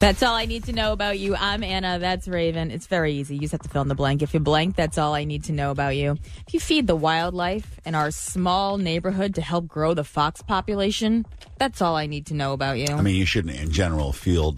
That's all I need to know about you. I'm Anna. That's Raven. It's very easy. You just have to fill in the blank. If you blank, that's all I need to know about you. If you feed the wildlife in our small neighborhood to help grow the fox population, that's all I need to know about you. I mean, you shouldn't, in general,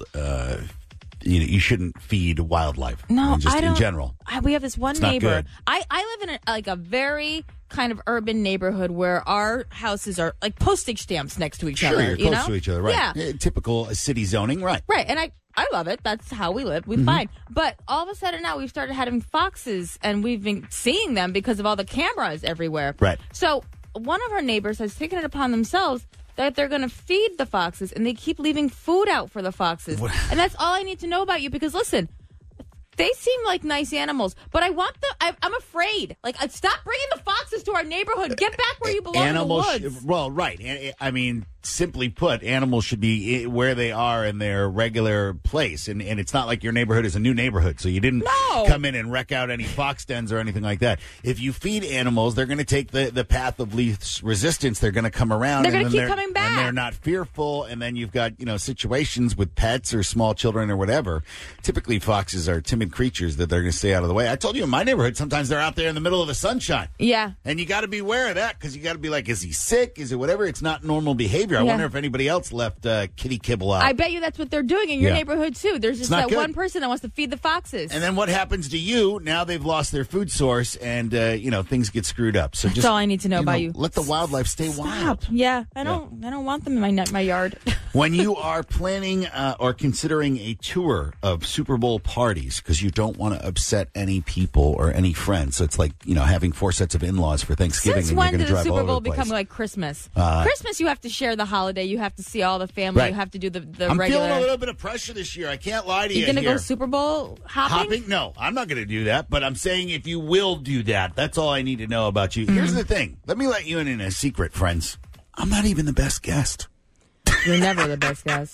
you shouldn't feed wildlife. No, just I don't. In general. We have this one It's not neighbor. good. I live in a very kind of urban neighborhood where our houses are like postage stamps next to each Sure, other. you're close to each other, right? Yeah. Typical city zoning, right? Right, and I love it. That's how we live. We're fine. But all of a sudden now we've started having foxes, and we've been seeing them because of all the cameras everywhere. Right. So one of our neighbors has taken it upon themselves that they're going to feed the foxes, and they keep leaving food out for the foxes. And that's all I need to know about you, because listen, they seem like nice animals, but I'm afraid. Like, stop bringing the foxes to our neighborhood. Get back where you belong in the woods. Well, right. I mean, simply put, animals should be where they are in their regular place. And it's not like your neighborhood is a new neighborhood, so you didn't come in and wreck out any fox dens or anything like that. If you feed animals, they're going to take the path of least resistance. They're going to come around. They're going to keep coming back. And they're not fearful. And then you've got, situations with pets or small children or whatever. Typically, foxes are timid creatures that they're going to stay out of the way. I told you in my neighborhood, sometimes they're out there in the middle of the sunshine. Yeah. And you got to be aware of that, because you got to be like, is he sick? Is it whatever? It's not normal behavior. I Yeah. wonder if anybody else left kitty kibble out. I bet you that's what they're doing in your Yeah. neighborhood, too. There's just not that good. one person that wants to feed the foxes. And then what happens to you? Now they've lost their food source, and things get screwed up. So That's all I need to know about you. Let the wildlife stay wild. Yeah, I don't want them in my yard. When you are planning or considering a tour of Super Bowl parties, because you don't want to upset any people or any friends, so it's like having 4 sets of in-laws for Thanksgiving. Since and when you're did gonna the drive all Super over Bowl the place. become like Christmas? Christmas, you have to share the holiday. You have to see all the family. Right. You have to do the I'm regular. feeling a little bit of pressure this year. I can't lie to you. You gonna here. go Super Bowl hopping? No, I'm not going to do that. But I'm saying if you will do that, that's all I need to know about you. Here's the thing. Let me let you in a secret, friends. I'm not even the best guest. You're never the best guest.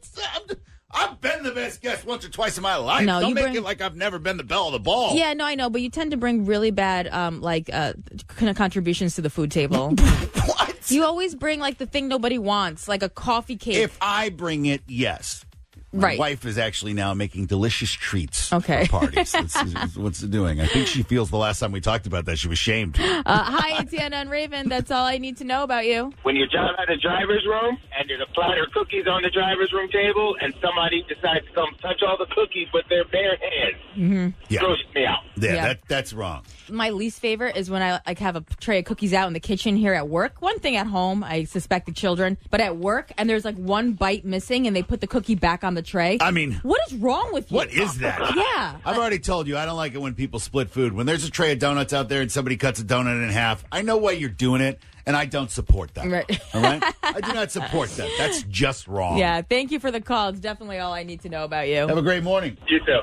I've been the best guest once or twice in my life. No, Don't you make bring- it like I've never been the belle of the ball. Yeah, no, I know, but you tend to bring really bad, contributions to the food table. What? You always bring like the thing nobody wants, like a coffee cake. If I bring it, yes. My Right. wife is actually now making delicious treats Okay. for parties. That's what's it doing. I think she feels the last time we talked about that, she was shamed. Hi, it's Anna and Raven. That's all I need to know about you. When you're down at the driver's room and there's a platter of cookies on the driver's room table and somebody decides to come touch all the cookies with their bare hands, Yeah. grosses me out. Yeah. That's wrong. My least favorite is when I have a tray of cookies out in the kitchen here at work. One thing at home, I suspect the children, but at work, and there's like one bite missing, and they put the cookie back on the tray. I mean, what is wrong with you? what is that? Yeah. I've already told you, I don't like it when people split food. When there's a tray of donuts out there and somebody cuts a donut in half, I know why you're doing it, and I don't support that. Right. All right? I do not support that. That's just wrong. Yeah, thank you for the call. It's definitely all I need to know about you. Have a great morning. You too.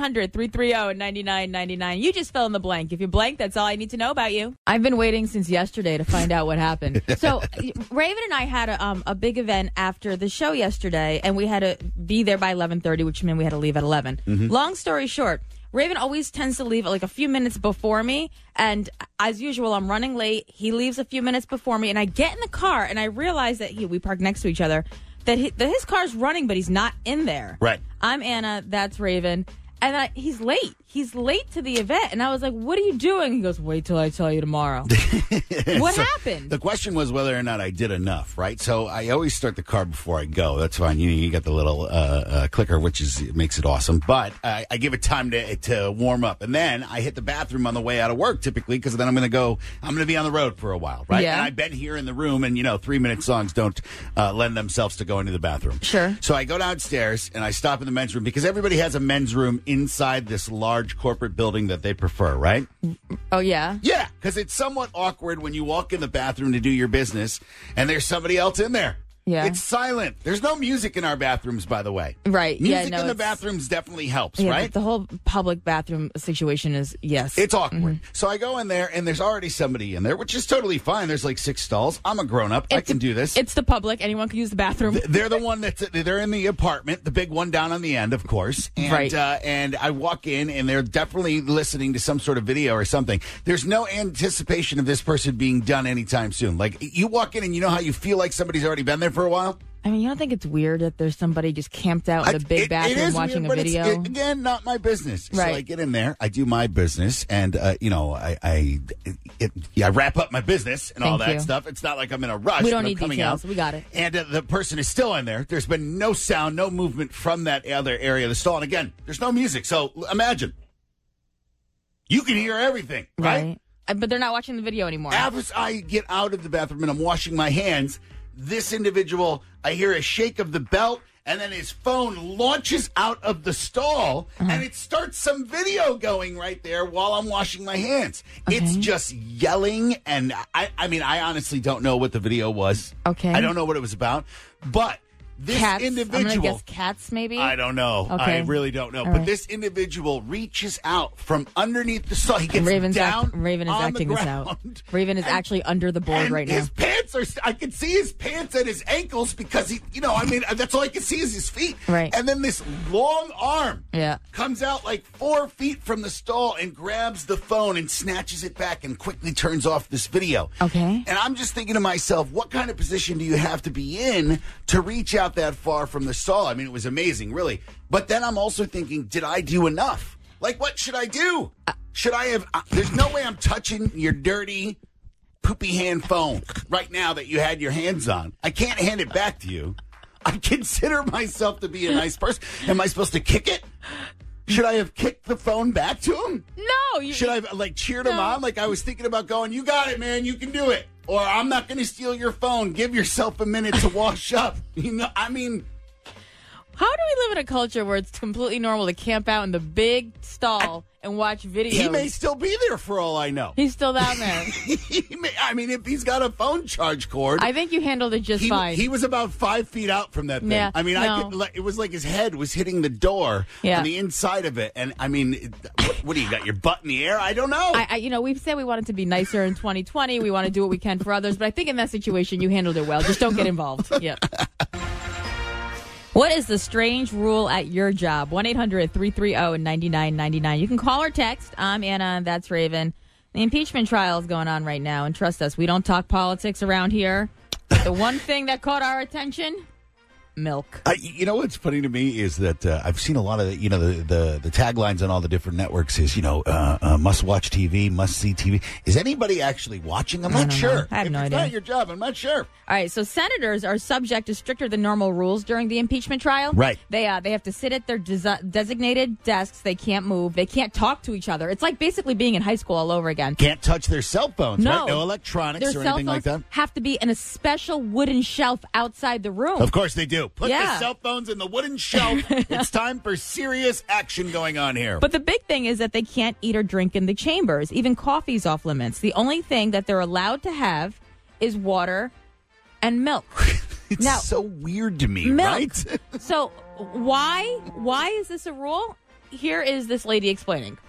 1-800-330-9999. You just fill in the blank. If you blank, that's all I need to know about you. I've been waiting since yesterday to find out what happened. So, Raven and I had a big event after the show yesterday, and we had to be there by 11:30, which meant we had to leave at 11. Long story short, Raven always tends to leave like a few minutes before me, and as usual, I'm running late. He leaves a few minutes before me, and I get in the car, and I realize that we park next to each other, that his car's running, but he's not in there. Right. I'm Anna, that's Raven, and he's late. He's late to the event, and I was like, what are you doing? He goes, wait till I tell you tomorrow. What happened? The question was whether or not I did enough, right? So I always start the car before I go. That's fine. You got the little clicker, which makes it awesome. But I give it time to warm up. And then I hit the bathroom on the way out of work, typically, because then I'm going to be on the road for a while, right? Yeah. And I've been here in the room, and, 3-minute songs don't lend themselves to going to the bathroom. Sure. So I go downstairs, and I stop in the men's room, because everybody has a men's room inside this large corporate building that they prefer, right? Oh, yeah? Yeah, because it's somewhat awkward when you walk in the bathroom to do your business and there's somebody else in there. Yeah. It's silent. There's no music in our bathrooms, by the way. Right. Music Yeah, no, in the it's- bathrooms definitely helps, Yeah, right? the whole public bathroom situation is, yes. It's awkward. So I go in there, and there's already somebody in there, which is totally fine. There's like 6 stalls. I'm a grown-up. I can do this. It's the public. Anyone can use the bathroom. They're the one they're in the apartment, the big one down on the end, of course. And, Right. And I walk in, and they're definitely listening to some sort of video or something. There's no anticipation of this person being done anytime soon. Like, you walk in, and you know how you feel like somebody's already been there for a while? I mean, you don't think it's weird that there's somebody just camped out in the big bathroom watching weird, a video? It's, again, not my business. Right. So I get in there, I do my business, and I wrap up my business and all Thank that you. stuff. It's not like I'm in a rush. We don't when I'm need coming details. out. We got it. And the person is still in there. There's been no sound, no movement from that other area of the stall. And again, there's no music. So imagine. You can hear everything, right? But they're not watching the video anymore. As I get out of the bathroom and I'm washing my hands, this individual, I hear a shake of the belt, and then his phone launches out of the stall, and it starts some video going right there while I'm washing my hands. Okay. It's just yelling, and I mean, I honestly don't know what the video was. Okay. I don't know what it was about, but this Cats. individual... I'm going to guess cats, maybe? I don't know. Okay. I really don't know. All But right. this individual reaches out from underneath the stall. He gets Raven is down on acting the this ground. out. Raven is actually under the board And right now. his pants are... I can see his pants at his ankles because he... I mean, that's all I can see is his feet. Right. And then this long arm Yeah. comes out like 4 feet from the stall and grabs the phone and snatches it back and quickly turns off this video. Okay. And I'm just thinking to myself, what kind of position do you have to be in to reach out that far from the stall? I mean, it was amazing, really. But then I'm also thinking, did I do enough? Like, what should I do? Should I have... there's no way I'm touching your dirty, poopy hand phone right now that you had your hands on. I can't hand it back to you. I consider myself to be a nice person. Am I supposed to kick it? Should I have kicked the phone back to him? No. Should I have, cheered him on? Like, I was thinking about going, you got it, man. You can do it. Or I'm not going to steal your phone. Give yourself a minute to wash up. I mean... How do we live in a culture where it's completely normal to camp out in the big stall and watch videos? He may still be there for all I know. He's still down there. I mean, if he's got a phone charge cord... I think you handled it just fine. He was about 5 feet out from that thing. Yeah, I mean, no. it was like his head was hitting the door on the inside of it. And, I mean, what do you got, your butt in the air? I don't know. We've said we wanted to be nicer in 2020. We want to do what we can for others. But I think in that situation, you handled it well. Just don't get involved. Yeah. What is the strange rule at your job? 1-800-330-9999. You can call or text. I'm Anna, and that's Raven. The impeachment trial is going on right now, and trust us, we don't talk politics around here. But the one thing that caught our attention, milk. You know what's funny to me is that I've seen a lot of the taglines on all the different networks is must watch TV, must see TV. Is anybody actually watching? I'm not sure. I have no idea. It's not your job. I'm not sure. All right, so senators are subject to stricter than normal rules during the impeachment trial. Right. They have to sit at their designated desks. They can't move. They can't talk to each other. It's like basically being in high school all over again. Can't touch their cell phones. No. Right? No electronics Their or cell anything like phones that. have to be in a special wooden shelf outside the room. Of course they do. Put Yeah. the cell phones in the wooden shelf. It's time for serious action going on here. But the big thing is that they can't eat or drink in the chambers. Even coffee's off limits. The only thing that they're allowed to have is water and milk. It's now, so weird to me, milk. right? So why is this a rule? Here is this lady explaining.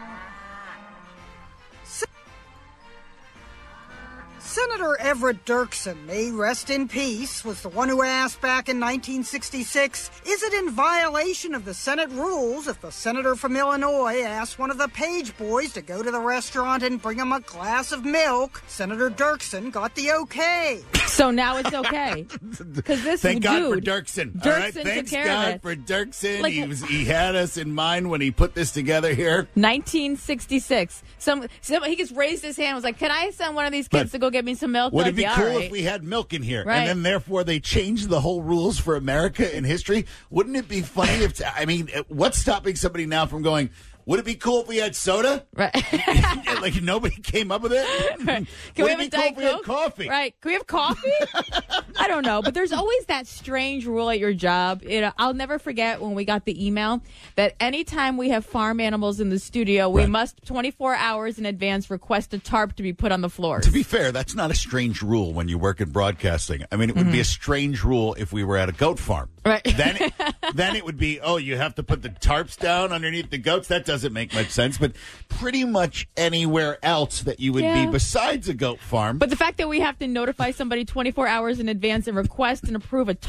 Senator Everett Dirksen, may rest in peace, was the one who asked back in 1966, is it in violation of the Senate rules if the senator from Illinois asked one of the page boys to go to the restaurant and bring him a glass of milk? Senator Dirksen got the okay. So now it's okay. Because this Thank God for dude, Dirksen. Dirksen All right, took thanks care of God it. for Dirksen. Like- He had us in mind when he put this together here. 1966. He just raised his hand and was like, can I send one of these kids But to go get me some milk? Would Like, it be yeah, cool all right. if we had milk in here? Right. And then, therefore, they changed the whole rules for America in history? Wouldn't it be funny if... what's stopping somebody now from going, would it be cool if we had soda? Right. Like, nobody came up with it? Can Would we it have be a cool Diet if we had Coke? coffee? Right. Can we have coffee? I don't know. But there's always that strange rule at your job. I'll never forget when we got the email that anytime we have farm animals in the studio, we Right. must 24 hours in advance request a tarp to be put on the floors. To be fair, that's not a strange rule when you work in broadcasting. I mean, it would be a strange rule if we were at a goat farm. Right. Then it would be, you have to put the tarps down underneath the goats. That doesn't make much sense. But pretty much anywhere else that you would Yeah. be besides a goat farm. But the fact that we have to notify somebody 24 hours in advance and request and approve a tarp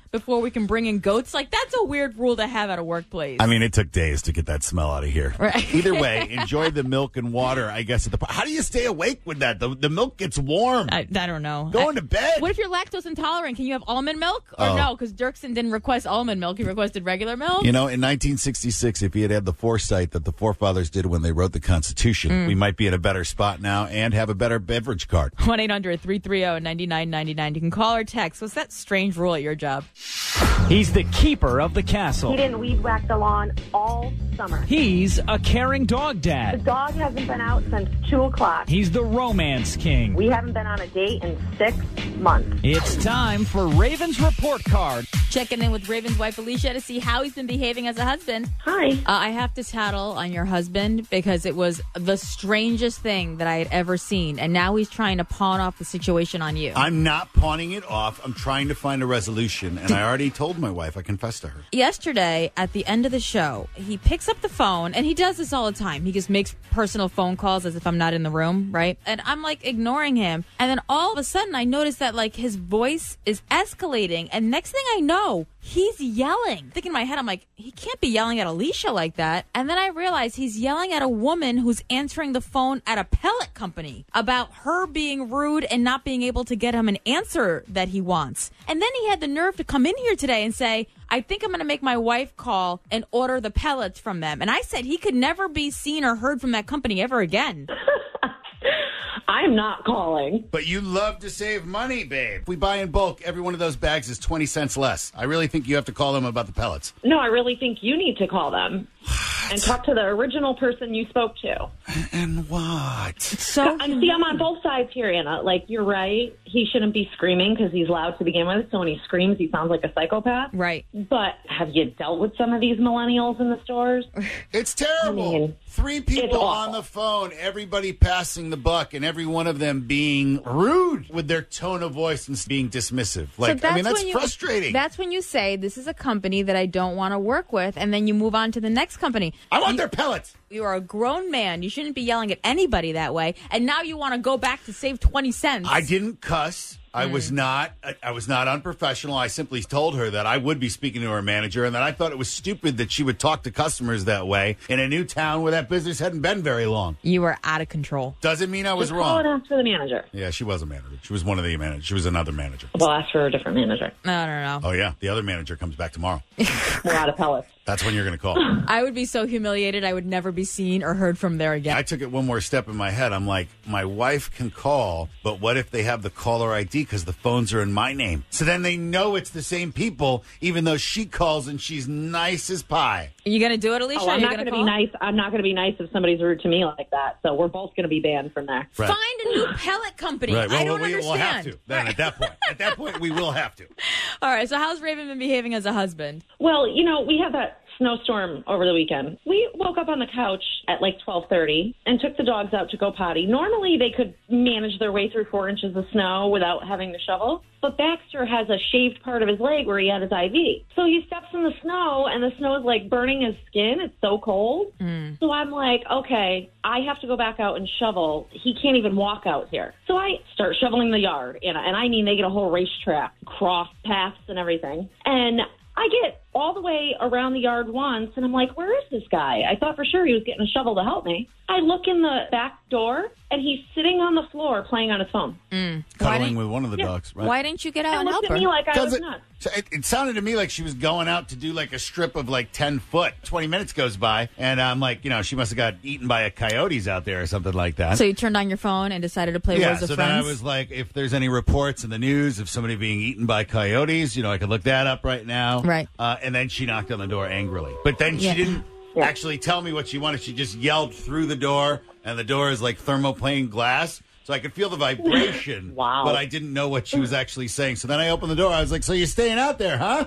before we can bring in goats. Like, that's a weird rule to have at a workplace. I mean, it took days to get that smell out of here. Right. Either way, enjoy the milk and water, I guess. How do you stay awake with that? The milk gets warm. I don't know. Going to bed. What if you're lactose intolerant? Can you have almond milk? Or no, because Dirksen didn't request almond milk. He requested regular milk. You know, in 1966, if he had the foresight that the forefathers did when they wrote the Constitution, we might be in a better spot now and have a better beverage card. 1-800-330-9999. You can call or text. What's that strange rule at your job? He's the keeper of the castle. He didn't weed whack the lawn all summer. He's a caring dog The dad. dog hasn't been out since 2 o'clock. He's the romance king. We haven't been on a date in 6 months. It's time for Raven's Report Card. Checking in with Raven's wife, Alicia, to see how he's been behaving as a husband. Hi. I have to tattle on your husband because it was the strangest thing that I had ever seen. And now he's trying to pawn off the situation on you. I'm not pawning it off. I'm trying to find a resolution. And I already told my wife, I confessed to her. Yesterday, at the end of the show, he picks up the phone, and he does this all the time. He just makes personal phone calls as if I'm not in the room, right? And I'm, like, ignoring him. And then all of a sudden, I notice that, like, his voice is escalating. And next thing I know, he's yelling. Thinking in my head, I'm like, he can't be yelling at Alicia like that. And then I realize he's yelling at a woman who's answering the phone at a pellet company about her being rude and not being able to get him an answer that he wants. And then he had the nerve to come in here today and say, I think I'm going to make my wife call and order the pellets from them. And I said he could never be seen or heard from that company ever again. I'm not calling. But you love to save money, babe. If we buy in bulk, every one of those bags is 20 cents less. I really think you have to call them about the pellets. No, I really think you need to call them and talk to the original person you spoke to. And what? So I'm on both sides here, Anna. Like, you're right. He shouldn't be screaming because he's loud to begin with. So when he screams, he sounds like a psychopath. Right. But have you dealt with some of these millennials in the stores? It's terrible. I mean, 3 people on the phone, everybody passing the buck, and every one of them being rude with their tone of voice and being dismissive. Like, I mean, that's frustrating. That's when you say, this is a company that I don't want to work with, and then you move on to the next company. I want their pellets. You are a grown man. You shouldn't be yelling at anybody that way. And now you want to go back to save 20 cents. I didn't cuss. I was not unprofessional. I simply told her that I would be speaking to her manager and that I thought it was stupid that she would talk to customers that way in a new town where that business hadn't been very long. You were out of control. Doesn't mean I was Just call wrong. and ask for the manager. Yeah, she was a manager. She was one of the managers. She was another manager. Well, ask for a different manager. No. Oh, yeah. The other manager comes back tomorrow. We're out of pellets. That's when you're going to call. I would be so humiliated. I would never be seen or heard from there again. I took it one more step in my head. I'm like, my wife can call, but what if they have the caller ID because the phones are in my name? So then they know it's the same people, even though she calls and she's nice as pie. Are you going to do it, Alicia? Oh, I'm not going to be nice. I'm not going to be nice if somebody's rude to me like that. So we're both going to be banned from there. Right. Find a new pellet company. Right. Well, I don't we'll understand. have to. Then Right. at that point, we will have to. All right. So how's Raven been behaving as a husband? Well, we had that snowstorm over the weekend. We woke up on the couch at like 12:30 and took the dogs out to go potty. Normally they could manage their way through 4 inches of snow without having to shovel, but Baxter has a shaved part of his leg where he had his IV. So he steps in the snow and the snow is like burning his skin. It's so cold. So I'm like, okay, I have to go back out and shovel. He can't even walk out here. So I start shoveling the yard, and I mean, they get a whole racetrack, cross paths and everything. And I get all the way around the yard once, and I'm like, where is this guy? I thought for sure he was getting a shovel to help me. I look in the back door, and he's sitting on the floor playing on his phone. Cuddling with one of the dogs, right? Why didn't you get out And and help looked her? at me like I was Because nuts. it sounded to me like she was going out to do like a strip of like 10 foot. 20 minutes goes by, and I'm like, she must have got eaten by a coyotes out there or something like that. So you turned on your phone and decided to play yeah, Words of so Friends? then I was like, if there's any reports in the news of somebody being eaten by coyotes, I could look that up right now. Right. And then she knocked on the door angrily. But then she didn't actually tell me what she wanted. She just yelled through the door, and the door is like thermoplane glass. So I could feel the vibration. Wow. But I didn't know what she was actually saying. So then I opened the door. I was like, so you're staying out there, huh?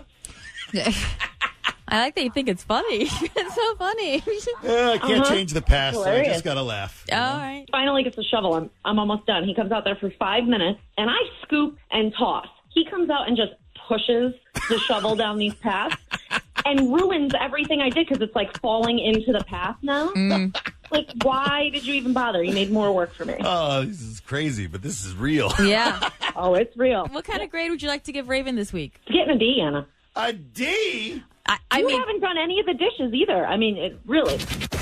I like that you think it's funny. It's so funny. Yeah, I can't change the past, so I Hilarious. just got to laugh. All right. Finally gets the shovel. I'm almost done. He comes out there for 5 minutes, and I scoop and toss. He comes out and just pushes the shovel down these paths and ruins everything I did because it's like falling into the path now. Like, why did you even bother? You made more work for me. Oh, this is crazy, but this is real. Yeah. Oh, it's real. What kind of grade would you like to give Raven this week? It's getting a D, Anna. A D? I You mean, haven't done any of the dishes either. I mean, it really.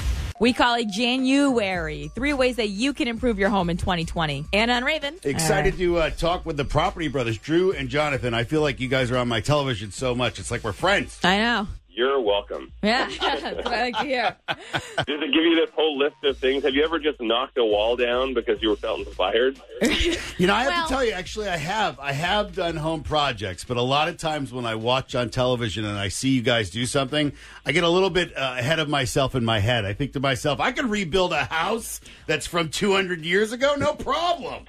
we call it January. 3 ways that you can improve your home in 2020. Anna and Raven. Excited to talk with the Property Brothers, Drew and Jonathan. I feel like you guys are on my television so much. It's like we're friends. I know. You're welcome. Yeah, that's what I like to hear. Does it give you this whole list of things? Have you ever just knocked a wall down because you were felt inspired? You know, I have to tell you, actually, I have done home projects, but a lot of times when I watch on television and I see you guys do something, I get a little bit ahead of myself in my head. I think to myself, I could rebuild a house that's from 200 years ago, no problem.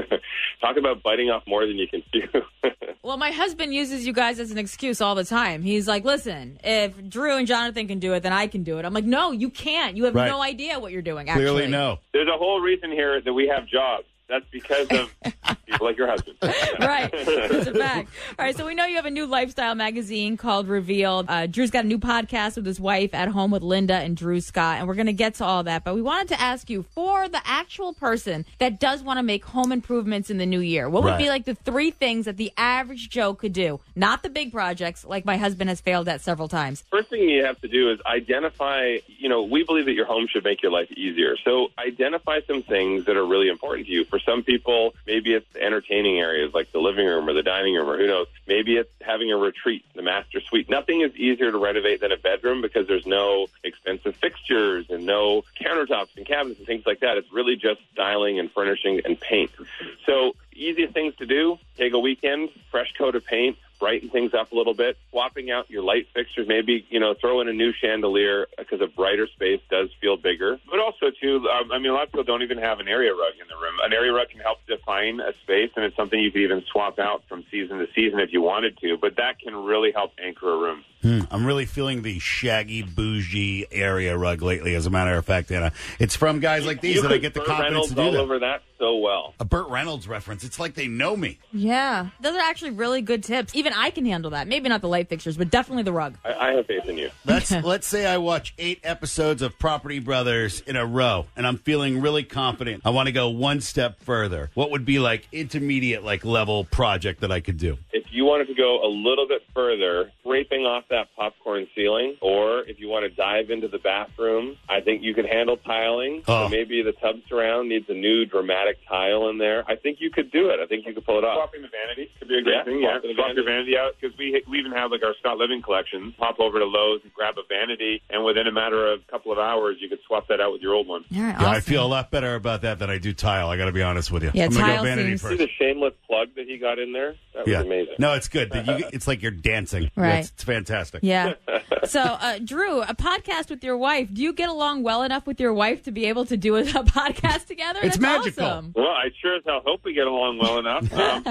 Talk about biting off more than you can chew. Well, my husband uses you guys as an excuse all the time. He's like, listen, if Drew and Jonathan can do it, then I can do it. I'm like, no, you can't. You have no idea what you're doing, actually. Clearly, no. There's a whole reason here that we have jobs. That's because of people like your husband. Right. It's a fact. All right, so we know you have a new lifestyle magazine called Revealed. Drew's got a new podcast with his wife, At Home with Linda and Drew Scott, and we're going to get to all that. But we wanted to ask you, for the actual person that does want to make home improvements in the new year, what would be like the 3 things that the average Joe could do? Not the big projects like my husband has failed at several times. First thing you have to do is identify, we believe that your home should make your life easier. So identify some things that are really important to you. For some people, maybe it's entertaining areas like the living room or the dining room, or who knows. Maybe it's having a retreat, the master suite. Nothing is easier to renovate than a bedroom because there's no expensive fixtures and no countertops and cabinets and things like that. It's really just styling and furnishing and paint. So easiest things to do, take a weekend, fresh coat of paint, brighten things up a little bit, swapping out your light fixtures, maybe, throw in a new chandelier because a brighter space does feel bigger. But also, too, a lot of people don't even have an area rug in the room. An area rug can help define a space, and it's something you could even swap out from season to season if you wanted to, but that can really help anchor a room. I'm really feeling the shaggy, bougie area rug lately, as a matter of fact, Anna. It's from guys like these that I get the confidence to do all that. Over that so well. A Burt Reynolds reference. It's like they know me. Yeah. Those are actually really good tips. Even I can handle that. Maybe not the light fixtures, but definitely the rug. I have faith in you. Let's say I watch 8 episodes of Property Brothers in a row, and I'm feeling really confident. I want to go one step further. What would be like intermediate, level project that I could do? If you wanted to go a little bit further, scraping off that popcorn ceiling, or if you want to dive into the bathroom, I think you could handle tiling. Oh. So maybe the tub surround needs a new dramatic tile in there. I think you could do it. I think you could pull it off. Swapping the vanity could be a great thing. Yeah, Swap your vanity out, because we even have our Scott Living collection. Hop over to Lowe's and grab a vanity, and within a matter of a couple of hours, you could swap that out with your old one. All right, Yeah, awesome. I feel a lot better about that than I do tile. I got to be honest with you. Yeah, I'm going to tile go vanity seems- See first. the shameless plug that he got in there? That was amazing. No, it's good. It's like you're dancing. Right. It's fantastic. Yeah. So, Drew, a podcast with your wife. Do you get along well enough with your wife to be able to do a podcast together? It's That's magical. Awesome. Well, I sure as hell hope we get along well enough.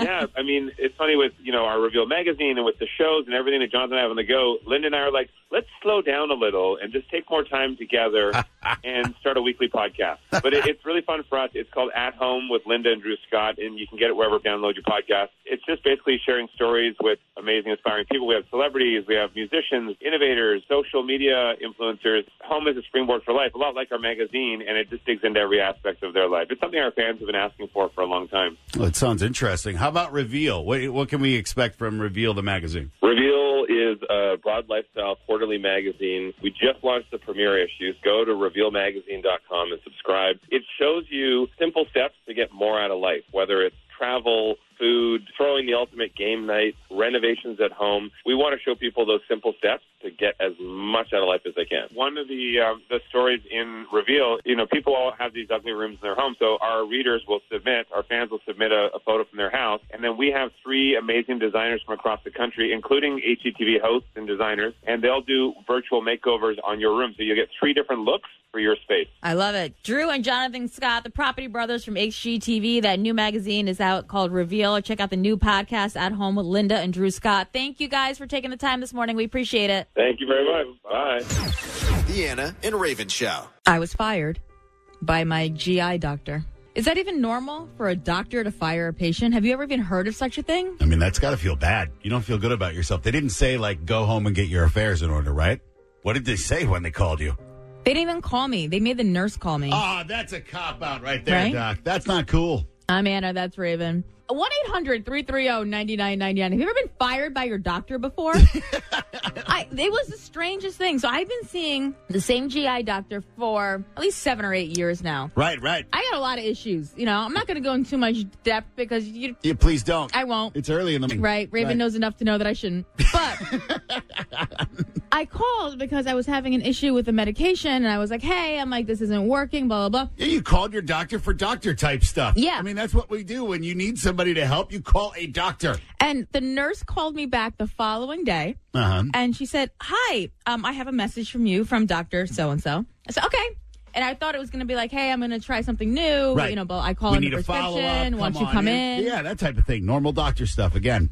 It's funny with, our Reveal magazine and with the shows and everything that Jonathan and I have on the go. Linda and I are like, let's slow down a little and just take more time together and start a weekly podcast. But it's really fun for us. It's called At Home with Linda and Drew Scott, and you can get it wherever you download your podcast. It's just basically sharing stories with amazing, inspiring people. We have celebrities, we have musicians, innovators, social media influencers. Home is a springboard for life, a lot like our magazine, and it just digs into every aspect of their life. It's something our fans have been asking for a long time. Well, it sounds interesting. How about Reveal? What can we expect from Reveal, the magazine? Reveal is a broad lifestyle quarterly magazine. We just launched the premiere issues. Go to revealmagazine.com and subscribe. It shows you simple steps to get more out of life, whether it's travel, food, throwing the ultimate game night, renovations at home. We want to show people those simple steps to get as much out of life as they can. One of the stories in Reveal, people all have these ugly rooms in their home, so our readers will submit, our fans will submit a photo from their house, and then we have 3 amazing designers from across the country, including HGTV hosts and designers, and they'll do virtual makeovers on your room, so you'll get 3 different looks for your space. I love it. Drew and Jonathan Scott, the Property Brothers from HGTV. That new magazine is out called Reveal. Or check out the new podcast, At Home with Linda and Drew Scott. Thank you guys for taking the time this morning. We appreciate it. Thank you very much. Bye. The Anna and Raven Show. I was fired by my GI doctor. Is that even normal for a doctor to fire a patient? Have you ever even heard of such a thing? I mean, that's got to feel bad. You don't feel good about yourself. They didn't say, go home and get your affairs in order, right? What did they say when they called you? They didn't even call me. They made the nurse call me. Oh, that's a cop-out right there, Right? Doc. That's not cool. I'm Anna. That's Raven. 1-800-330-9999. Have you ever been fired by your doctor before? It was the strangest thing. So I've been seeing the same GI doctor for at least 7 or 8 years now. Right. I got a lot of issues. I'm not going to go into too much depth because Yeah, please don't. I won't. It's early in the morning. Right. Raven knows enough to know that I shouldn't. But I called because I was having an issue with the medication, and I was like, hey, this isn't working, blah, blah, blah. Yeah, you called your doctor for doctor-type stuff. Yeah. I mean, that's what we do. When you need somebody to help, you call a doctor. And the nurse called me back the following day, and she said, hi, I have a message from you from Dr. So-and-so. I said, okay. And I thought it was going to be like, hey, I'm going to try something new. Right. But I call we in need the a follow-up. prescription. Why don't you come in? Yeah, that type of thing. Normal doctor stuff again.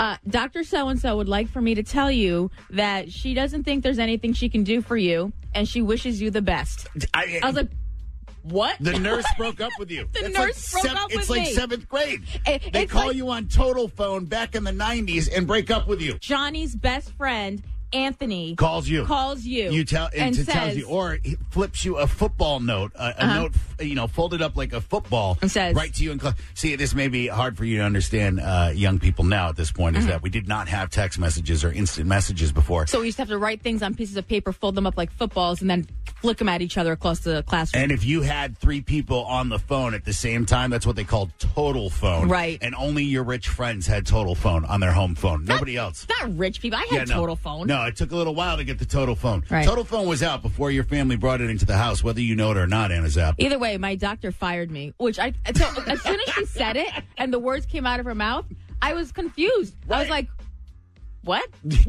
Dr. So-and-so would like for me to tell you that she doesn't think there's anything she can do for you, and she wishes you the best. I was like, what? The nurse broke up with you. The nurse broke up with It's like me. 7th grade. They It's call like you on total phone back in the 90s and break up with you. Johnny's best friend, Anthony, Calls you. You tell and says, tells you, or he flips you a football note, a note, folded up like a football, and says, right to you. See, this may be hard for you to understand, young people now at this point, is that we did not have text messages or instant messages before. So we used to have to write things on pieces of paper, fold them up like footballs, and then flick them at each other across the classroom. And if you had 3 people on the phone at the same time, that's what they called total phone. Right. And only your rich friends had total phone on their home phone. Nobody else. Not rich people. I had total phone. No, it took a little while to get the total phone. Right. Total phone was out before your family brought it into the house, whether you know it or not, Anna Zapp. Either way, my doctor fired me, so as soon as she said it and the words came out of her mouth, I was confused. Right. I was like, what?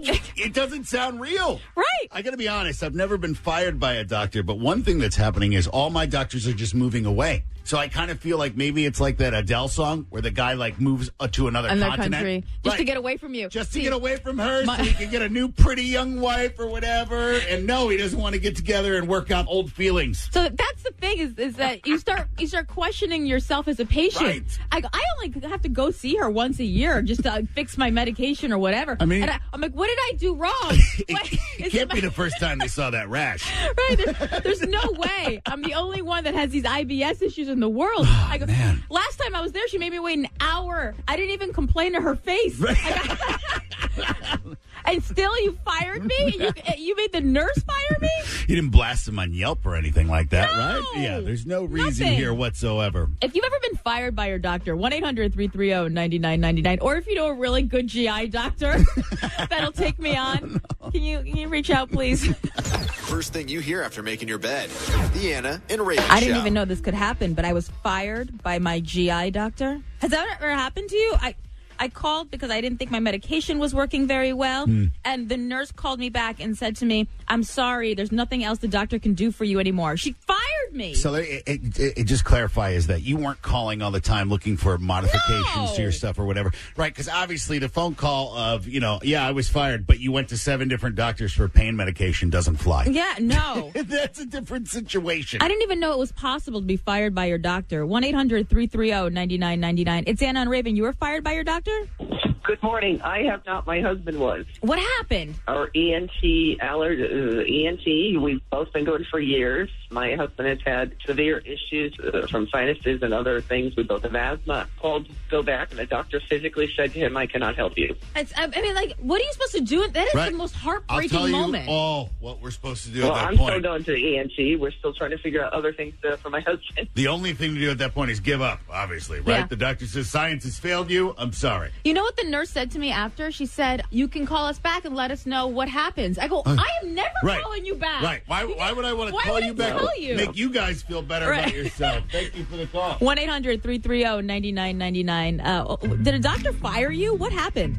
It doesn't sound real. Right. I got to be honest. I've never been fired by a doctor, but one thing that's happening is all my doctors are just moving away. So I kind of feel like maybe it's like that Adele song where the guy moves to another continent. Country. Just to get away from you. Just to get away from her so he can get a new pretty young wife or whatever. And no, he doesn't want to get together and work out old feelings. So that's the thing is that you start questioning yourself as a patient. Right. I only have to go see her once a year just to fix my medication or whatever. I mean, I'm like, what did I do wrong? It can't be the first time they saw that rash. Right. There's no way. I'm the only one that has these IBS issues in the world. I go, man. Last time I was there, she made me wait an hour. I didn't even complain to her face. Right. And still you fired me? You made the nurse fire me? You didn't blast him on Yelp or anything like that, No. right? Yeah, there's no reason Nothing. here whatsoever. If you've ever been fired by your doctor, 1-800-330-9999. Or if you know a really good GI doctor that'll take me on, can you reach out, please? First thing you hear after making your bed. The Anna and Raven I didn't Show. even know this could happen, but I was fired by my GI doctor. Has that ever happened to you? I called because I didn't think my medication was working very well. And the nurse called me back and said to me, I'm sorry, there's nothing else the doctor can do for you anymore. She fired me. So it just clarifies that you weren't calling all the time looking for modifications to your stuff or whatever. Right, because obviously the phone call of, I was fired, but you went to 7 different doctors for pain medication doesn't fly. Yeah, no. That's a different situation. I didn't even know it was possible to be fired by your doctor. 1-800-330-9999. It's Anna and Raven. You were fired by your doctor? Good morning. I have not. My husband was. What happened? Our ENT we've both been going for years. My husband has had severe issues from sinuses and other things. We both have asthma. Called to go back, and the doctor physically said to him, I cannot help you. What are you supposed to do? That is the most heartbreaking I'll tell moment. you all what we're supposed to do Well, at that I'm point. still going to the ENT. We're still trying to figure out other things for my husband. The only thing to do at that point is give up, obviously, right? Yeah. The doctor says science has failed you. I'm sorry. You know what the nurse said to me after? She said, you can call us back and let us know what happens. I go, I am never calling you back. Right. Why would I want to Why call would you I back? tell you? Make you guys feel better about yourself. Thank you for the call. 1-800-330-9999. Did a doctor fire you? What happened?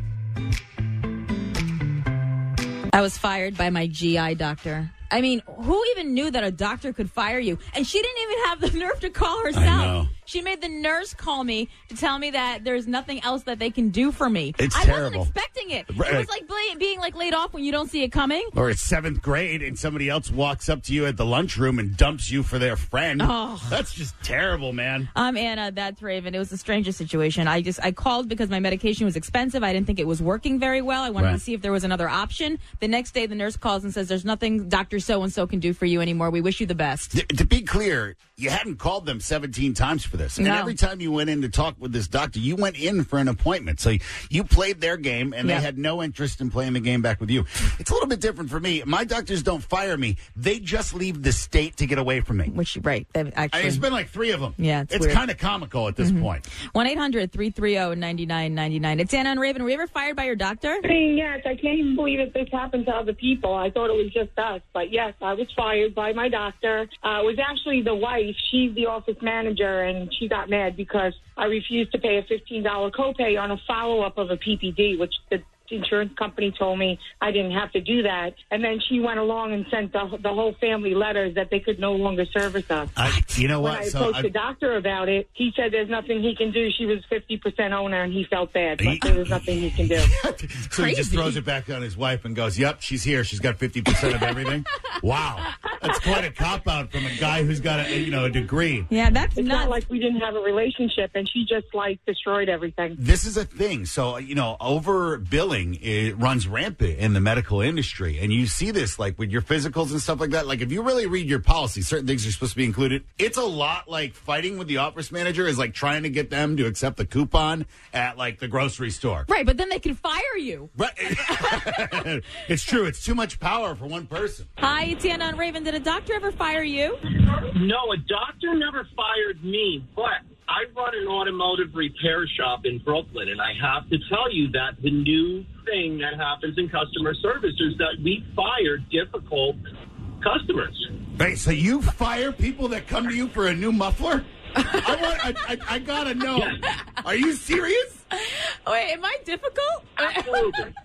I was fired by my GI doctor. I mean, who even knew that a doctor could fire you? And she didn't even have the nerve to call herself. I know. She made the nurse call me to tell me that there's nothing else that they can do for me. It's I terrible. wasn't expecting it. Right. It was like being like laid off when you don't see it coming. Or it's 7th grade and somebody else walks up to you at the lunchroom and dumps you for their friend. Oh. That's just terrible, man. Anna, that's Raven. It was the strangest situation. I called because my medication was expensive. I didn't think it was working very well. I wanted to see if there was another option. The next day, the nurse calls and says, there's nothing Dr. So-and-so can do for you anymore. We wish you the best. To be clear, you hadn't called them 17 times for this. And every time you went in to talk with this doctor, you went in for an appointment. So you played their game, and they had no interest in playing the game back with you. It's a little bit different for me. My doctors don't fire me. They just leave the state to get away from me. Which, right. Actually, it's been like 3 of them. Yeah, it's kind of comical at this point. 1-800-330-9999. It's Anna and Raven. Were you ever fired by your doctor? Yes, I can't even believe that this happened to other people. I thought it was just us. But yes, I was fired by my doctor. It was actually the wife. She's the office manager, and she got mad because I refused to pay a $15 copay on a follow-up of a PPD, which the insurance company told me I didn't have to do that. And then she went along and sent the whole family letters that they could no longer service us. You know When what? I approached the doctor about it, he said there's nothing he can do. She was 50% owner, and he felt bad, but there was nothing he can do. So he just throws it back on his wife and goes, yep, she's here. She's got 50% of everything. Wow. That's quite a cop-out from a guy who's got a degree. Yeah, that's It's not like we didn't have a relationship, and she just, destroyed everything. This is a thing. So, overbilling it runs rampant in the medical industry. And you see this, with your physicals and stuff like that. If you really read your policy, certain things are supposed to be included. It's a lot like fighting with the office manager is like trying to get them to accept the coupon at, the grocery store. Right, but then they can fire you. Right. It's true. It's too much power for one person. Hi, it's Anna and Raven. Did a doctor ever fire you? No, a doctor never fired me, but I run an automotive repair shop in Brooklyn, and I have to tell you that the new thing that happens in customer service is that we fire difficult customers. Wait, so you fire people that come to you for a new muffler? I gotta know. Yes. Are you serious? Wait, am I difficult? Absolutely.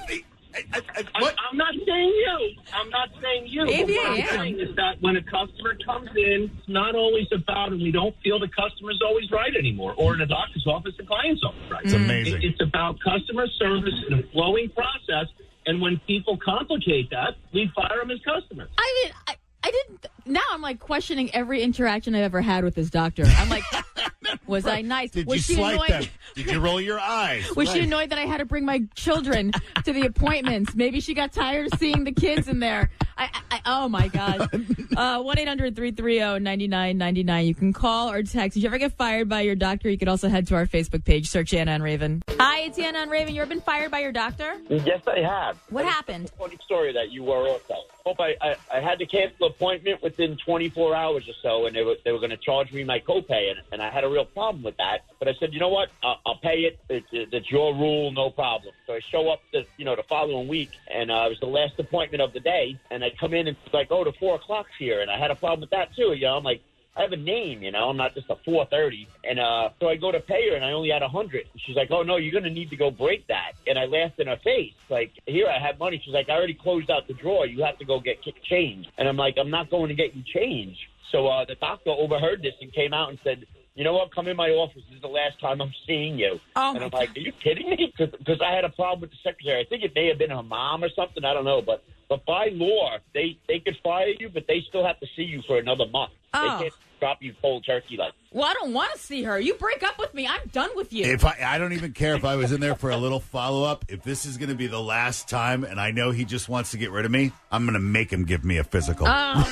I'm not saying you. I'm not saying you. Maybe what I'm saying is that when a customer comes in, it's not always about, and we don't feel the customer's always right anymore, or in a doctor's office, the client's always right. It's amazing. It's about customer service and a flowing process, and when people complicate that, we fire them as customers. I didn't. Now I'm questioning every interaction I've ever had with this doctor. I'm like, was I nice? Did was you she swipe annoyed? them? Did you roll your eyes? Was she annoyed that I had to bring my children to the appointments? Maybe she got tired of seeing the kids in there. Oh my God. 1-800-330-9999. You can call or text. Did you ever get fired by your doctor? You can also head to our Facebook page. Search Anna and Raven. Hi, it's Anna and Raven. You ever been fired by your doctor? Yes, I have. What happened? It's a funny story that you were also. I had to cancel an appointment within 24 hours or so, and they were going to charge me my copay, and I had a real problem with that. But I said, you know what? I'll pay it. It's your rule, no problem. So I show up the following week, and it was the last appointment of the day, and I come in and it's like, the 4 o'clock's here, and I had a problem with that too. I'm like, I have a name, I'm not just a 4:30. And so I go to pay her, and I only had 100. She's like, oh, no, you're going to need to go break that. And I laughed in her face. Here, I have money. She's like, I already closed out the drawer. You have to go get change. And I'm like, I'm not going to get you change. So the doctor overheard this and came out and said, you know what, come in my office. This is the last time I'm seeing you. And I'm like, are you kidding me? Because I had a problem with the secretary. I think it may have been her mom or something. I don't know. But by law, they could fire you, but they still have to see you for another month. They can't drop you cold turkey Well, I don't want to see her. You break up with me, I'm done with you. If I don't even care if I was in there for a little follow-up. If this is going to be the last time and I know he just wants to get rid of me, I'm going to make him give me a physical.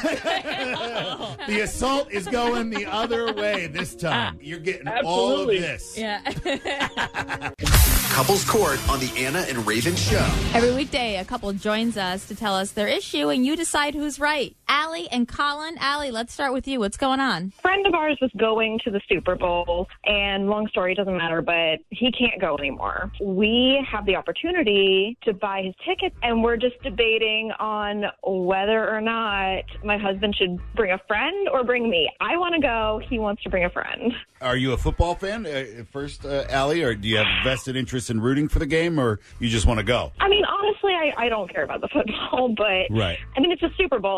The assault is going the other way this time. You're getting all of this. Yeah. Couples Court on the Anna and Raven Show. Every weekday, a couple joins us to tell us their issue, and you decide who's right. Allie and Colin. Allie, let's start with you. What's going on? A friend of ours was going to the Super Bowl, and long story, doesn't matter, but he can't go anymore. We have the opportunity to buy his tickets, and we're just debating on whether or not my husband should bring a friend or bring me. I want to go. He wants to bring a friend. Are you a football fan first, Allie, or do you have vested interest in rooting for the game, or you just want to go? I mean, honestly, I don't care about the football, but right. I mean, it's a Super Bowl. It's not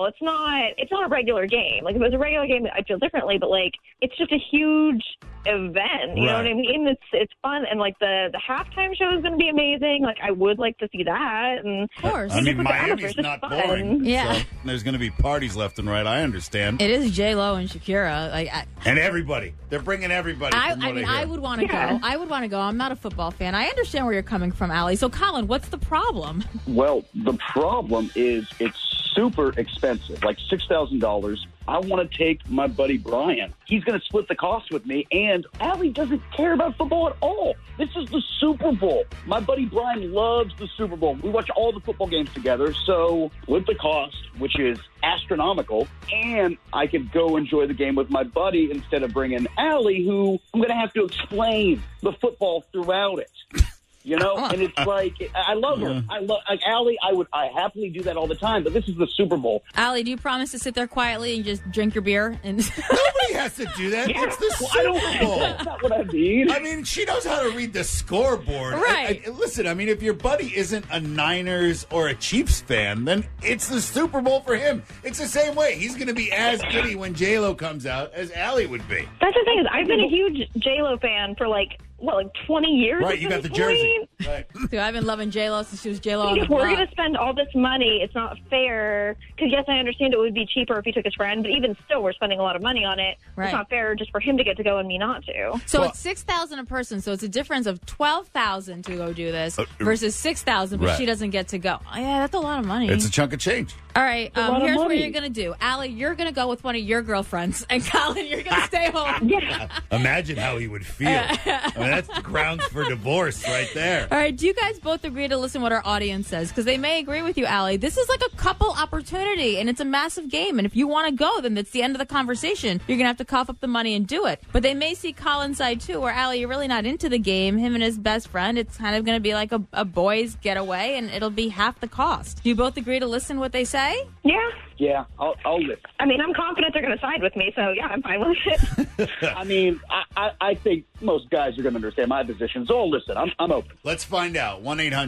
not a regular game. Like, if it was a regular game, I'd feel differently, but, like, it's just a huge event. You know what I mean? It's fun, and, like, the halftime show is going to be amazing. Like, I would like to see that. And of course. I mean, Miami's not boring. Yeah. So there's going to be parties left and right. I understand. It is J-Lo and Shakira. And everybody. They're bringing everybody. I would want to go. I would want to go. I'm not a football fan. I understand where you're coming from, Allie. So, Colin, what's the problem? Well, the problem is it's super expensive, like $6,000. I want to take my buddy Brian. He's going to split the cost with me, and Allie doesn't care about football at all. This is the Super Bowl. My buddy Brian loves the Super Bowl. We watch all the football games together, so with the cost, which is astronomical, and I could go enjoy the game with my buddy instead of bringing Allie, who I'm going to have to explain the football throughout it. You know, and it's like, I love her. I love, like, Allie, I happily do that all the time, but this is the Super Bowl. Allie, do you promise to sit there quietly and just drink your beer? And Nobody has to do that. It's the Super Bowl. That's not what I mean. I mean, she knows how to read the scoreboard. Right. Listen, I mean, if your buddy isn't a Niners or a Chiefs fan, then it's the Super Bowl for him. It's the same way. He's going to be as giddy when J-Lo comes out as Allie would be. That's the thing is, I've been a huge J-Lo fan for, like 20 years? Right, you got the jersey. Right. Dude, I've been loving J-Lo since she was J-Lo on the If we're block. going to spend all this money, it's not fair. Because, yes, I understand it would be cheaper if he took his friend, but even still, we're spending a lot of money on it. Right. It's not fair just for him to get to go and me not to. So it's $6,000 a person. So it's a difference of $12,000 to go do this versus $6,000, but Right. she doesn't get to go. Oh, yeah, that's a lot of money. It's a chunk of change. All right, a lot of here's what money. you're going to do. Allie, you're going to go with one of your girlfriends, and Colin, you're going to stay home. Imagine how he would feel. I mean, that's the grounds for divorce right there. All right, do you guys both agree to listen to what our audience says? Because they may agree with you, Allie. This is like a couple opportunity, and it's a massive game. And if you want to go, then it's the end of the conversation. You're going to have to cough up the money and do it. But they may see Colin's side, too, where, Allie, you're really not into the game. Him and his best friend, it's kind of going to be like a boys' getaway, and it'll be half the cost. Do you both agree to listen to what they say? Yeah. Yeah, I'll listen. I mean, I'm confident they're going to side with me, so yeah, I'm fine with it. I mean, I think most guys are going to understand my position, so I'll listen. I'm open. Let's find out.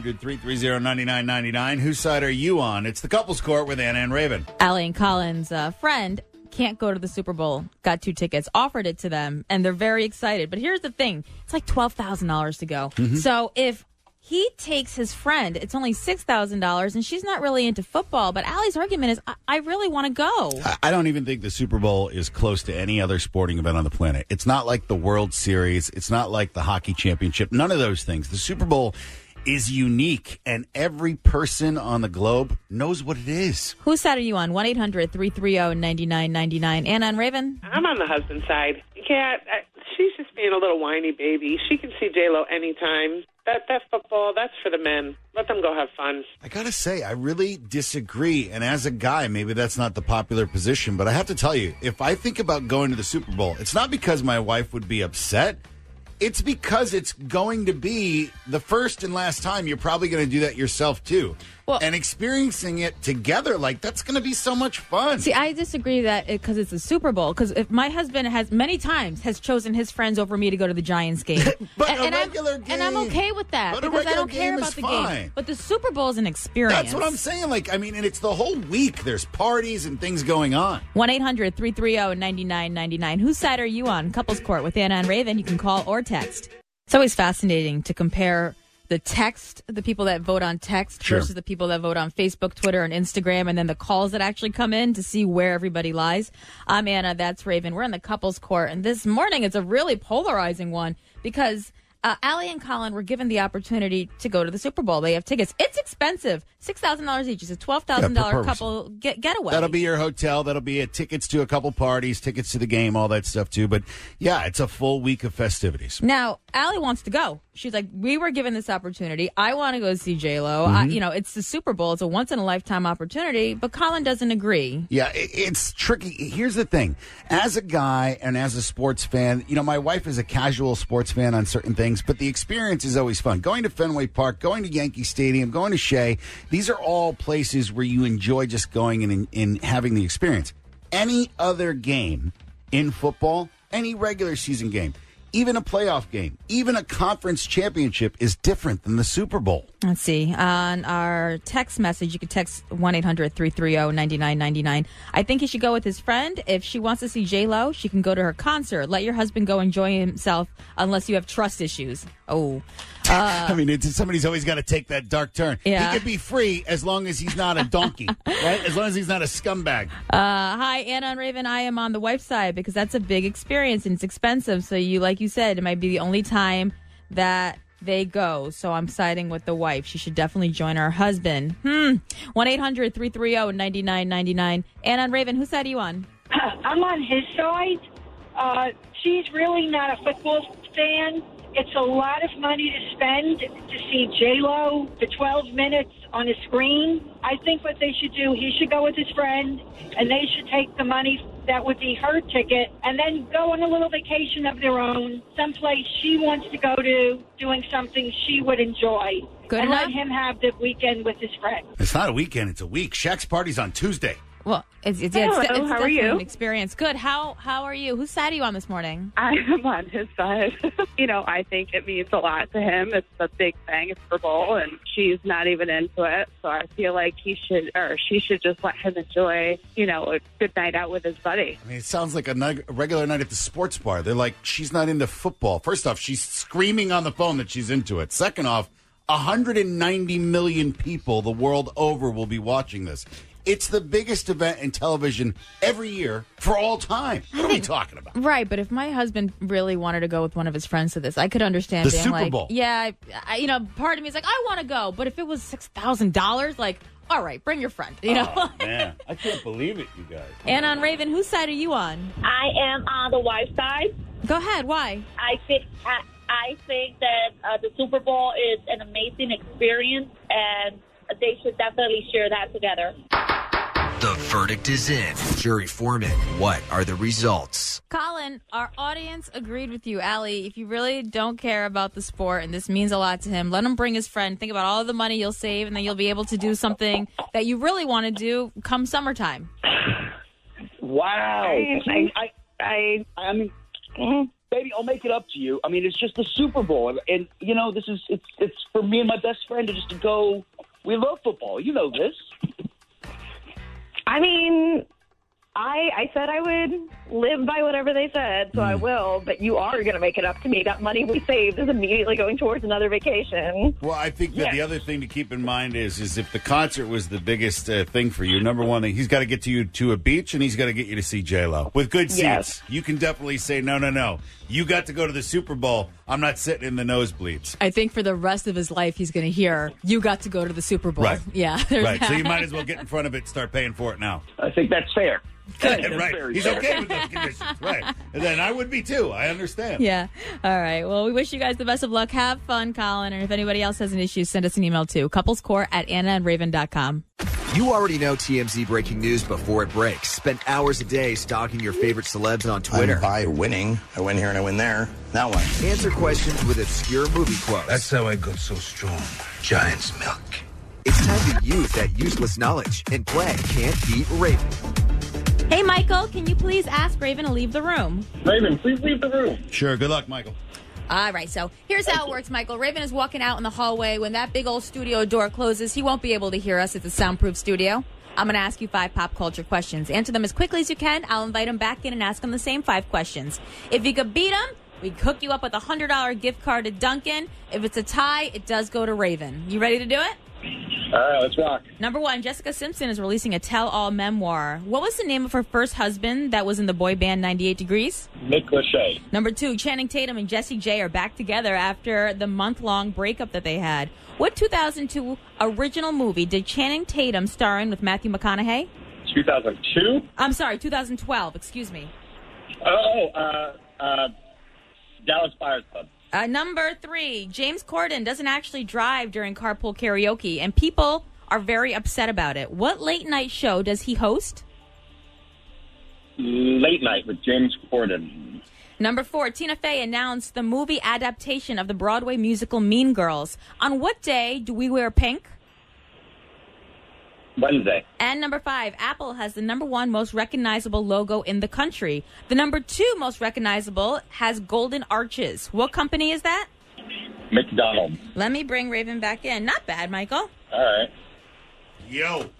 1-800-330-9999. Whose side are you on? It's the Couples Court with Anna and Raven. Allie and Colin's friend can't go to the Super Bowl, got 2 tickets, offered it to them, and they're very excited. But here's the thing. It's like $12,000 to go. So if he takes his friend, it's only $6,000, and she's not really into football. But Allie's argument is, I really want to go. I don't even think the Super Bowl is close to any other sporting event on the planet. It's not like the World Series. It's not like the hockey championship. None of those things. The Super Bowl is unique, and every person on the globe knows what it is. Whose side are you on? 1-800-330-9999. Anna and Raven? I'm on the husband's side. Kat, she's just being a little whiny baby. She can see J-Lo anytime. That football, that's for the men. Let them go have fun. I got to say, I really disagree. And as a guy, maybe that's not the popular position. But I have to tell you, if I think about going to the Super Bowl, it's not because my wife would be upset. It's because it's going to be the first and last time you're probably going to do that yourself, too. Well, and experiencing it together, like, that's going to be so much fun. See, I disagree that because it's a Super Bowl. Because if my husband has many times has chosen his friends over me to go to the Giants game. But a regular game. And I'm okay with that But a because I don't regular care game about is the fine. game. But the Super Bowl is an experience. That's what I'm saying. Like, I mean, and it's the whole week. There's parties and things going on. 1-800-330-9999. Whose side are you on? Couples Court with Anna and Raven. You can call or text. It's always fascinating to compare the text, the people that vote on text versus the people that vote on Facebook, Twitter, and Instagram, and then the calls that actually come in to see where everybody lies. I'm Anna, that's Raven. We're in the Couples Court, and this morning it's a really polarizing one because Allie and Colin were given the opportunity to go to the Super Bowl. They have tickets. It's expensive. $6,000 each. It's a $12,000 couple getaway. That'll be your hotel. That'll be tickets to a couple parties, tickets to the game, all that stuff, too. But, yeah, it's a full week of festivities. Now, Allie wants to go. She's like, we were given this opportunity. I want to go see J-Lo. It's the Super Bowl. It's a once-in-a-lifetime opportunity. But Colin doesn't agree. Yeah, it's tricky. Here's the thing. As a guy and as a sports fan, my wife is a casual sports fan on certain things, but the experience is always fun. Going to Fenway Park, going to Yankee Stadium, going to Shea, these are all places where you enjoy just going and having the experience. Any other game in football, any regular season game, even a playoff game, even a conference championship is different than the Super Bowl. Let's see. On our text message, you can text 1-800-330-9999. I think he should go with his friend. If she wants to see J-Lo, she can go to her concert. Let your husband go enjoy himself unless you have trust issues. Oh. I mean, somebody's always got to take that dark turn. Yeah. He could be free as long as he's not a donkey, right? As long as he's not a scumbag. Hi, Anna and Raven. I am on the wife's side because that's a big experience and it's expensive. So like you said, it might be the only time that they go. So I'm siding with the wife. She should definitely join her husband. 1-800-330-9999. Anna and Raven, whose side are you on? I'm on his side. She's really not a football fan. It's a lot of money to spend to see J-Lo for 12 minutes on a screen. I think what they should do, he should go with his friend, and they should take the money that would be her ticket and then go on a little vacation of their own, someplace she wants to go to, doing something she would enjoy. Good and enough. let him have the weekend with his friend. It's not a weekend, it's a week. Shaq's party's on Tuesday. Well, it's Hello, how are definitely you? an experience. Good. How are you? Whose side are you on this morning? I'm on his side. I think it means a lot to him. It's a big thing. It's Super Bowl, and she's not even into it. So I feel like she should just let him enjoy, a good night out with his buddy. I mean, it sounds like a regular night at the sports bar. They're like, she's not into football. First off, she's screaming on the phone that she's into it. Second off, 190 million people the world over will be watching this. It's the biggest event in television every year for all time. What are we talking about? Right, but if my husband really wanted to go with one of his friends to this, I could understand The being Super like, Bowl. yeah, part of me is like, I want to go. But if it was $6,000, like, all right, bring your friend. Oh, man. I can't believe it, you guys. And on Raven, whose side are you on? I am on the wife's side. Go ahead. Why? I think that the Super Bowl is an amazing experience, and they should definitely share that together. The verdict is in. Jury foreman, what are the results? Colin, our audience agreed with you. Allie, if you really don't care about the sport and this means a lot to him, let him bring his friend. Think about all the money you'll save, and then you'll be able to do something that you really want to do come summertime. Wow. I mean, baby, I'll make it up to you. I mean, it's just the Super Bowl, and it's for me and my best friend to go. We love football. You know this. I mean, I said I would live by whatever they said, so I will, but you are going to make it up to me. That money we saved is immediately going towards another vacation. Well, I think that the other thing to keep in mind is if the concert was the biggest thing for you, number one thing, he's got to get you to a beach and he's got to get you to see J-Lo. With good seats, Yes. you can definitely say, no. You got to go to the Super Bowl. I'm not sitting in the nosebleeds. I think for the rest of his life, he's going to hear, you got to go to the Super Bowl. Right. Yeah. Right. So you might as well get in front of it and start paying for it now. I think that's fair. Right. He's okay with those conditions. Right. And then I would be too. I understand. Yeah. All right. Well, we wish you guys the best of luck. Have fun, Colin. And if anybody else has an issue, send us an email to couplescore@annaandraven.com. You already know TMZ breaking news before it breaks. Spend hours a day stalking your favorite celebs on Twitter. By winning. I win here and I win there. Now what? Answer questions with obscure movie quotes. That's how I got so strong. Giant's milk. It's time to use that useless knowledge and play Can't Beat Raven. Hey, Michael, can you please ask Raven to leave the room? Raven, please leave the room. Sure. Good luck, Michael. All right, so here's how it works, Michael. Raven is walking out in the hallway. When that big old studio door closes, he won't be able to hear us. It's a soundproof studio. I'm going to ask you 5 pop culture questions. Answer them as quickly as you can. I'll invite him back in and ask him the same 5 questions. If you could beat him, we hook you up with a $100 gift card to Dunkin'. If it's a tie, it does go to Raven. You ready to do it? All right, let's rock. Number 1, Jessica Simpson is releasing a tell-all memoir. What was the name of her first husband that was in the boy band 98 Degrees? Nick Lachey. Number 2, Channing Tatum and Jessie J are back together after the month-long breakup that they had. What 2002 original movie did Channing Tatum star in with Matthew McConaughey? 2002? I'm sorry, 2012. Excuse me. Dallas Buyers Club. Number 3, James Corden doesn't actually drive during carpool karaoke, and people are very upset about it. What late-night show does he host? Late Night with James Corden. Number 4, Tina Fey announced the movie adaptation of the Broadway musical Mean Girls. On what day do we wear pink? Wednesday. And number 5, Apple has the number 1 most recognizable logo in the country. The number 2 most recognizable has golden arches. What company is that? McDonald's. Let me bring Raven back in. Not bad, Michael. All right. Yo.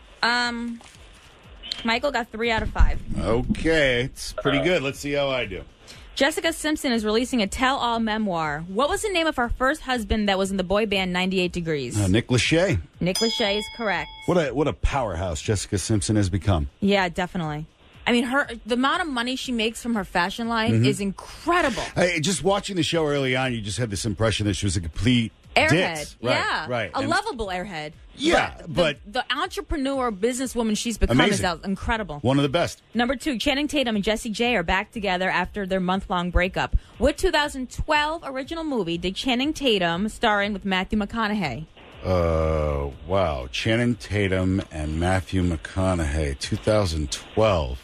Michael got 3 out of 5. Okay, it's pretty good. Let's see how I do. Jessica Simpson is releasing a tell-all memoir. What was the name of her first husband that was in the boy band 98 Degrees? Nick Lachey. Nick Lachey is correct. What a powerhouse Jessica Simpson has become. Yeah, definitely. I mean, the amount of money she makes from her fashion line is incredible. Hey, just watching the show early on, you just had this impression that she was a complete airhead. ditz. Right, yeah, right. A lovable airhead. Yeah, but the entrepreneur businesswoman she's become amazing. is incredible. One of the best. Number 2, Channing Tatum and Jessie J are back together after their month-long breakup. What 2012 original movie did Channing Tatum star in with Matthew McConaughey? Wow. Channing Tatum and Matthew McConaughey, 2012.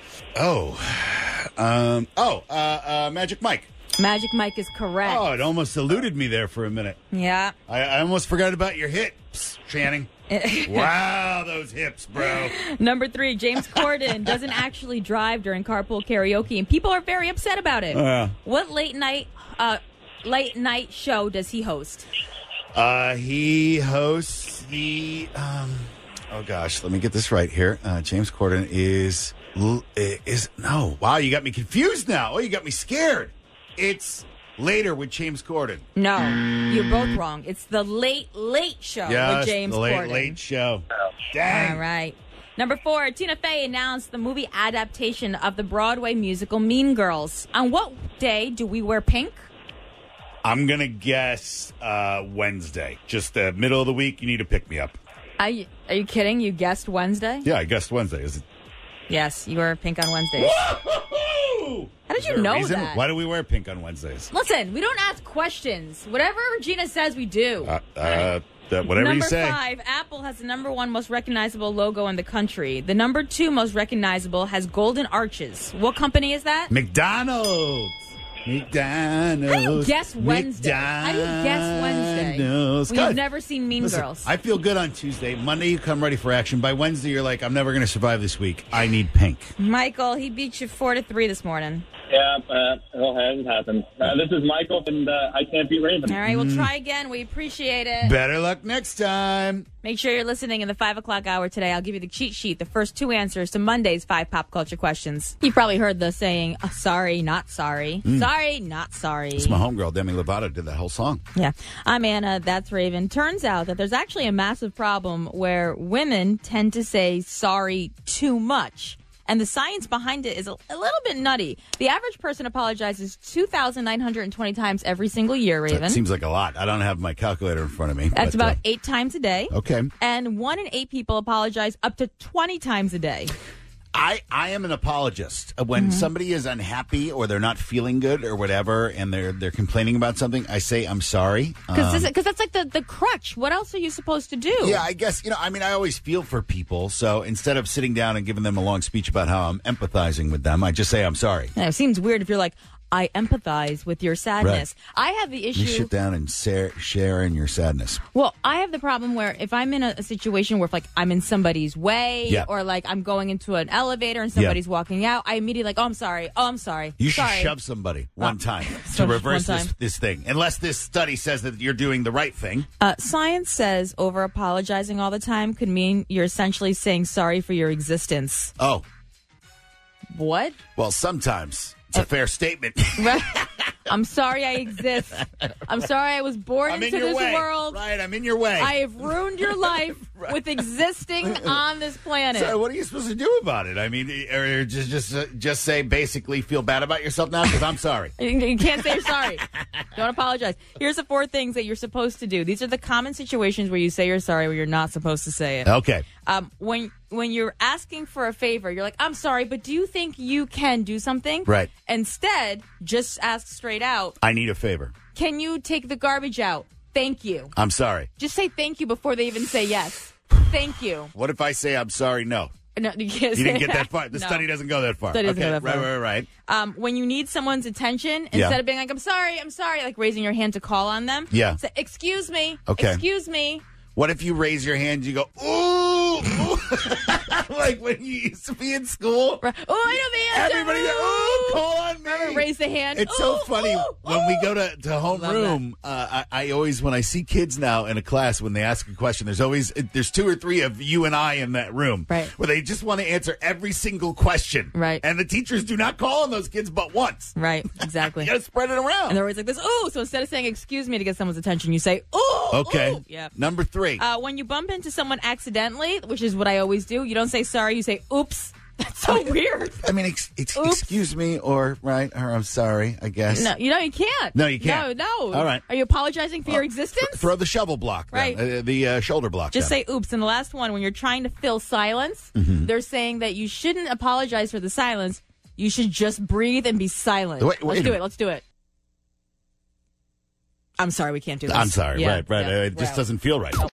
Magic Mike. Magic Mike is correct. Oh, it almost eluded me there for a minute. Yeah. I almost forgot about your hips, Channing. Wow, those hips, bro. Number 3, James Corden doesn't actually drive during carpool karaoke, and people are very upset about it. What late night show does he host? He hosts the. Let me get this right here. James Corden is no. Wow, you got me confused now. Oh, you got me scared. It's Later with James Corden. No, you're both wrong. It's the Late Show with James Corden. Late Show. Dang. All right. Number 4, Tina Fey announced the movie adaptation of the Broadway musical Mean Girls. On what day do we wear pink? I'm going to guess Wednesday. Just the middle of the week, you need to pick me up. Are you kidding? You guessed Wednesday? Yeah, I guessed Wednesday. Is it? Yes, you wear pink on Wednesdays. Woo-hoo-hoo! How did you know that? Why do we wear pink on Wednesdays? Listen, we don't ask questions. Whatever Regina says, we do. Whatever you say. Number 5, Apple has the number 1 most recognizable logo in the country. The number 2 most recognizable has golden arches. What company is that? McDonald's. How do you guess Wednesday? We've never seen Mean Girls. I feel good on Tuesday. Monday, you come ready for action. By Wednesday, you're like, I'm never going to survive this week. I need pink. Michael, he beat you 4-3 this morning. Yeah, it hasn't happened. This is Michael, and I can't beat Raven. All right, we'll try again. We appreciate it. Better luck next time. Make sure you're listening in the 5 o'clock hour today. I'll give you the cheat sheet, the first 2 answers to Monday's 5 pop culture questions. You probably heard the saying, sorry, not sorry. Sorry, not sorry. It's my homegirl, Demi Lovato, did that whole song. Yeah. I'm Anna, that's Raven. Turns out that there's actually a massive problem where women tend to say sorry too much. And the science behind it is a little bit nutty. The average person apologizes 2,920 times every single year, Raven. That seems like a lot. I don't have my calculator in front of me. That's about 8 times a day. Okay. And 1 in 8 people apologize up to 20 times a day. I am an apologist. When somebody is unhappy or they're not feeling good or whatever, and they're complaining about something, I say I'm sorry. Because that's like the crutch. What else are you supposed to do? Yeah, I guess, I always feel for people. So instead of sitting down and giving them a long speech about how I'm empathizing with them, I just say I'm sorry. Yeah, it seems weird if you're like, I empathize with your sadness. Right. I have the issue. You sit down and share in your sadness. Well, I have the problem where if I'm in a situation where if, I'm in somebody's way or I'm going into an elevator and somebody's walking out, I immediately I'm sorry. Oh, I'm sorry. You should shove somebody one time to reverse this thing. Unless this study says that you're doing the right thing. Science says over apologizing all the time could mean you're essentially saying sorry for your existence. Oh. What? Well, sometimes. It's a fair statement. I'm sorry I exist. I'm sorry I was born into this world. Right, I'm in your way. I have ruined your life with existing on this planet. So what are you supposed to do about it? I mean, or just say basically feel bad about yourself now because I'm sorry. You can't say you're sorry. Don't apologize. Here's the 4 things that you're supposed to do. These are the common situations where you say you're sorry where you're not supposed to say it. Okay. When you're asking for a favor, you're like, I'm sorry, but do you think you can do something? Right. Instead, just ask straight out. I need a favor. Can you take the garbage out? Thank you. I'm sorry. Just say thank you before they even say yes. Thank you. What if I say I'm sorry? No. No, you can't. You didn't get that far. The study doesn't go that far. Study doesn't go that far. Right. When you need someone's attention, instead of being like, I'm sorry, like raising your hand to call on them. Yeah. Say, excuse me. Okay. Excuse me. What if you raise your hand, you go, ooh, ooh. Like when you used to be in school? Oh, I know the answer. Everybody go, ooh, call on me. Remember, raise the hand. It's so funny. When we go to homeroom, I always, when I see kids now in a class, when they ask a question, there's 2 or 3 of you and I in that room. Right. Where they just want to answer every single question. Right. And the teachers do not call on those kids but once. Right, exactly. You got to spread it around. And they're always like this, ooh. So instead of saying excuse me to get someone's attention, you say, ooh. Okay. Ooh. Yeah. Number 3. When you bump into someone accidentally, which is what I always do, you don't say sorry, you say oops. That's so weird. I mean, excuse me, or I'm sorry, I guess. No, you can't. No, you can't. No. All right. Are you apologizing for your existence? Throw the shovel block, right? The shoulder block. Just down. say oops. And the last one, when you're trying to fill silence, Mm-hmm. they're saying that you shouldn't apologize for the silence. You should just breathe and be silent. Wait Let's do it. I'm sorry, we can't do this. I'm sorry. Yeah, Right. yeah, It just doesn't feel right.